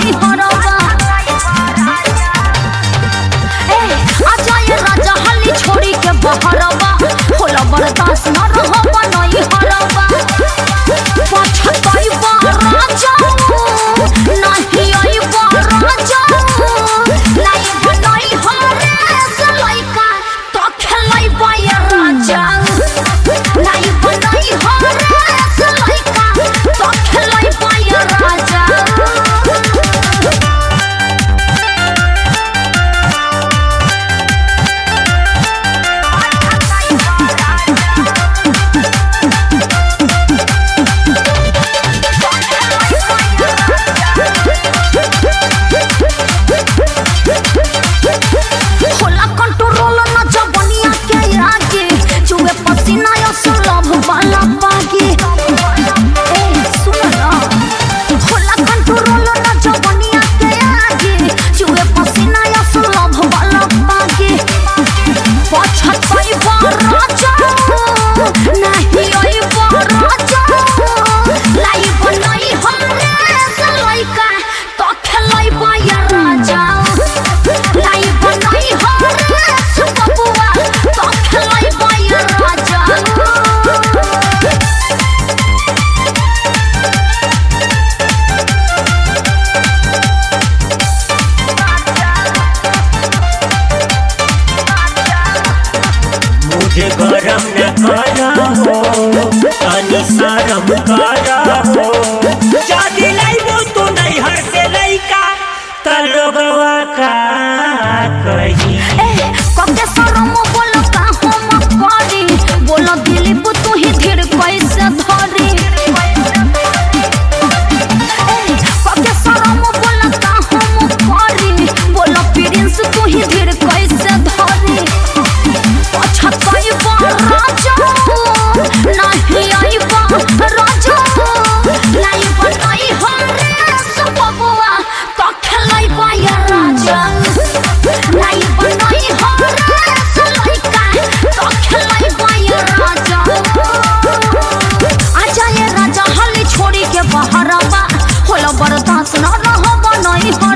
नहीं हरवा आजा ये राजा हली छोड़ी के बहरवा होला बर्दाश्त न रहबा नहीं हरवा पछताइबा राजा नहीं आइबा राजा लाइबा नहीं हरे से लइका तो खेलाइबा ये राजा लाइबा नहीं हरे से लइका तो खेलाइबा ये राजा होला कंट्रोल न जवनिया के आगे चुए पसीना या सुलभ वाला पागे सुन ना होला कंट्रोल न जवनिया के आगे चुए पसीना या सुलभ वाला पागे पछताइबा राजा नहीं आइबा राजा लाइबा नहीं हरे से लइका तो खेलाइबा या राजा लाइबा नहीं हरे से बबुआ तो खेलाइबा या राजा मुझे गरम न करा हो तनी शरम करा हो जादी लाइबो तू नहीं हर से लइका तलोगवा का कही कके शरम बोल का हम करी बोल दिलीप तू ही धीर कैसे धरी कके शरम बोल का हम करी बोल प्रिंस तू ही धीर कैसे धरी पछताइबा राजा नहीं आइबा राजा लाइबा नहीं हरे से बबुआ तो खेलाइबा या राजा लाइबा नहीं हरे से लइका तो खेलाइबा या राजा आजा ये राजा हली छोड़ी के बहरवा होला बर्दाश्त न रहबा नहीं